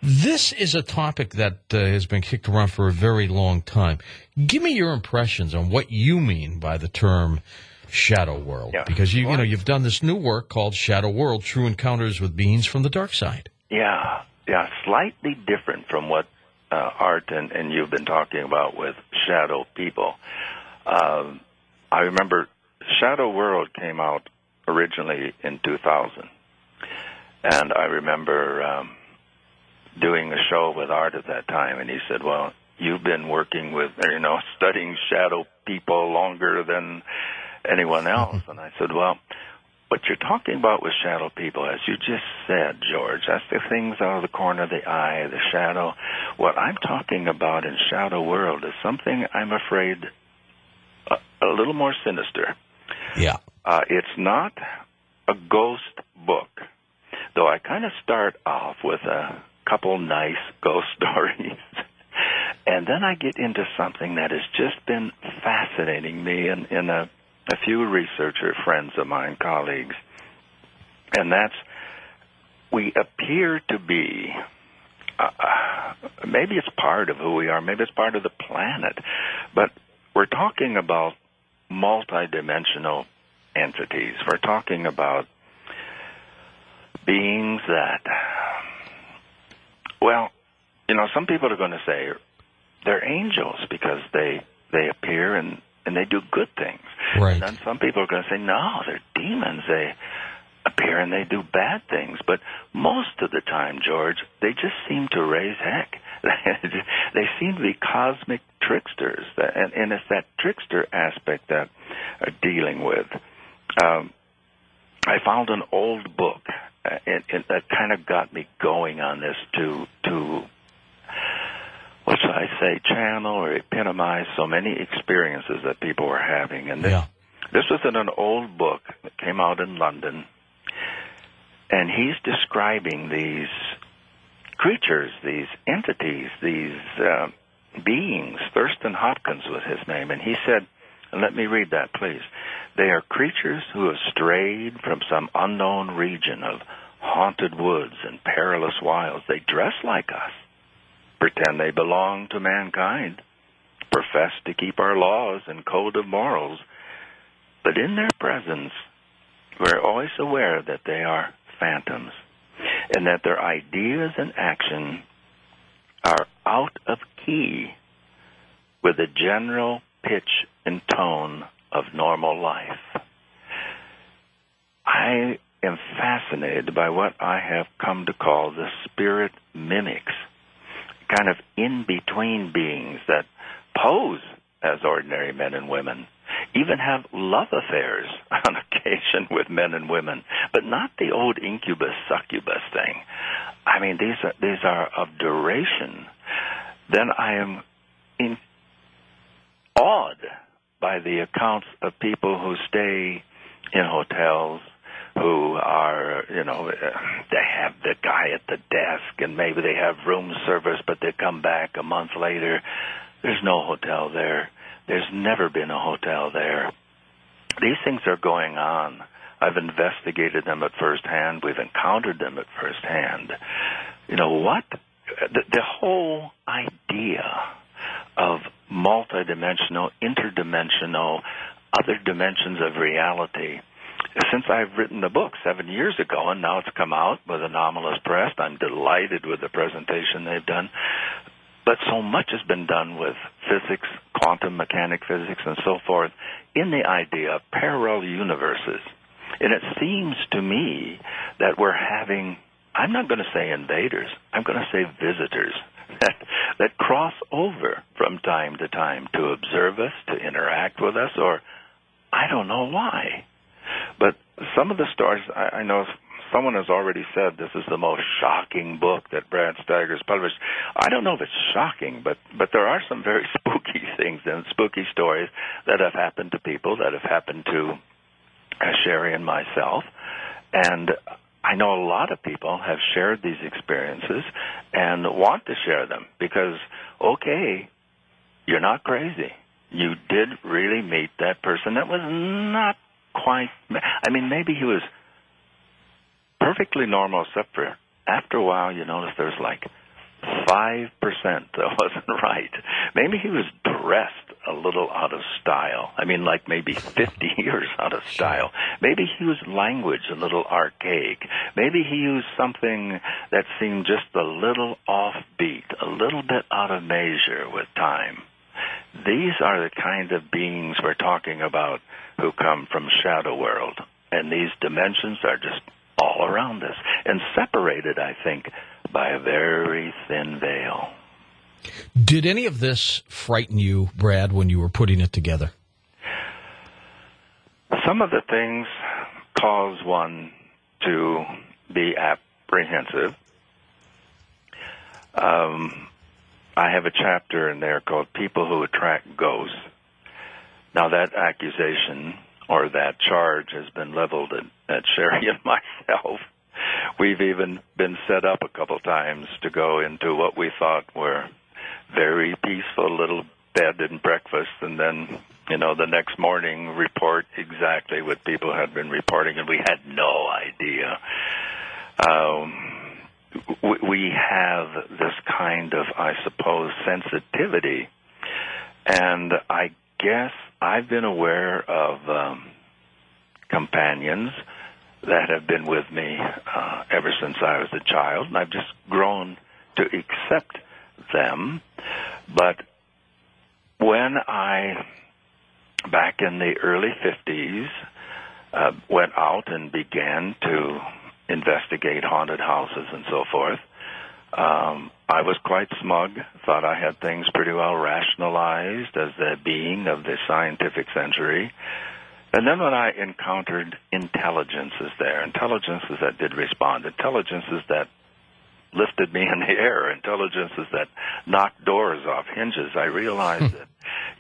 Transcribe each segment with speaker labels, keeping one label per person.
Speaker 1: This is a topic that has been kicked around for a very long time. Give me your impressions on what you mean by the term shadow world, because you've done this new work called Shadow World: True Encounters with Beings from the Dark Side.
Speaker 2: Yeah, slightly different from what Art and you've been talking about with shadow people. I remember Shadow World came out originally in 2000, and I remember doing a show with Art at that time, and he said, well, you've been working with, studying shadow people longer than anyone else. And I said, well, what you're talking about with shadow people, as you just said, George, that's the things out of the corner of the eye, the shadow. What I'm talking about in Shadow World is something, I'm afraid, a little more sinister.
Speaker 1: Yeah.
Speaker 2: It's not a ghost book, though I kind of start off with a couple nice ghost stories. And then I get into something that has just been fascinating me in a few researcher friends of mine, colleagues, and that's we appear to be, maybe it's part of who we are, maybe it's part of the planet, but we're talking about multidimensional entities. We're talking about beings that, well, some people are going to say they're angels because they appear and they do good things.
Speaker 1: Right.
Speaker 2: And then some people are going to say, no, they're demons. They appear and they do bad things. But most of the time, George, they just seem to raise heck. They seem to be cosmic tricksters. And it's that trickster aspect that I'm dealing with. I found an old book that kind of got me going on this to what should I say, channel or epitomize so many experiences that people were having. And this was in an old book that came out in London, and he's describing these creatures, these entities, these beings. Thurston Hopkins was his name, and he said, and let me read that, please. They are creatures who have strayed from some unknown region of haunted woods and perilous wilds. They dress like us, pretend they belong to mankind, profess to keep our laws and code of morals, but in their presence, we're always aware that they are phantoms and that their ideas and action are out of key with the general pitch and tone of normal life. I am fascinated by what I have come to call the spirit mimics, kind of in-between beings that pose as ordinary men and women, even have love affairs on occasion with men and women, but not the old incubus-succubus thing. I mean, these are of duration. Then I am awed by the accounts of people who stay in hotels, who are, they have the guy at the desk, and maybe they have room service, but they come back a month later. There's no hotel there. There's never been a hotel there. These things are going on. I've investigated them at first hand. We've encountered them at first hand. The whole idea of multidimensional, interdimensional, other dimensions of reality. Since I've written the book 7 years ago, and now it's come out with Anomalous Press, I'm delighted with the presentation they've done. But so much has been done with physics, quantum mechanic physics, and so forth, in the idea of parallel universes. And it seems to me that we're having, I'm not going to say invaders, I'm going to say visitors, that cross over from time to time to observe us, to interact with us, or I don't know why. But some of the stories, I know someone has already said this is the most shocking book that Brad Steiger's published. I don't know if it's shocking, but there are some very spooky things and spooky stories that have happened to people, that have happened to Sherry and myself. And I know a lot of people have shared these experiences and want to share them because, okay, you're not crazy. You did really meet that person that was not quite, I mean, maybe he was perfectly normal, except for after a while you notice there's like 5% that wasn't right. Maybe he was dressed a little out of style. I mean, like maybe 50 years out of style. Maybe he used language a little archaic. Maybe he used something that seemed just a little offbeat, a little bit out of measure with time. These are the kind of beings we're talking about who come from shadow world. And these dimensions are just all around us and separated, I think, by a very thin veil.
Speaker 1: Did any of this frighten you, Brad, when you were putting it together?
Speaker 2: Some of the things cause one to be apprehensive. I have a chapter in there called People Who Attract Ghosts. Now, that accusation or that charge has been leveled at Sherry and myself. We've even been set up a couple times to go into what we thought were very peaceful little bed and breakfast, and then, the next morning report exactly what people had been reporting, and we had no idea. We have this kind of, I suppose, sensitivity, and I guess I've been aware of companions that have been with me ever since I was a child, and I've just grown to accept them. But when I, back in the early 50s, went out and began to investigate haunted houses and so forth, I was quite smug, thought I had things pretty well rationalized as a being of the scientific century. And then when I encountered intelligences there, intelligences that did respond, intelligences that lifted me in the air, intelligences that knocked doors off hinges, I realized that,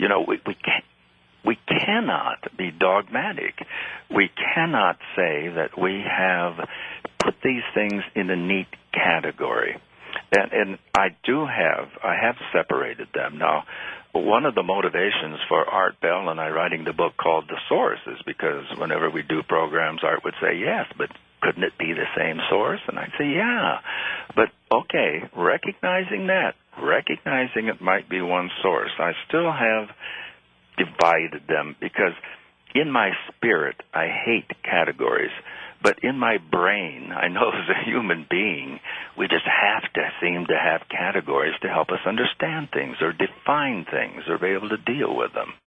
Speaker 2: we cannot be dogmatic. We cannot say that we have put these things in a neat category. And I have separated them. Now, one of the motivations for Art Bell and I writing the book called The Source is because whenever we do programs, Art would say, yes, but couldn't it be the same source? And I'd say, yeah. But, okay, recognizing it might be one source, I still have divided them because in my spirit, I hate categories. But in my brain, I know as a human being, we just have to seem to have categories to help us understand things or define things or be able to deal with them.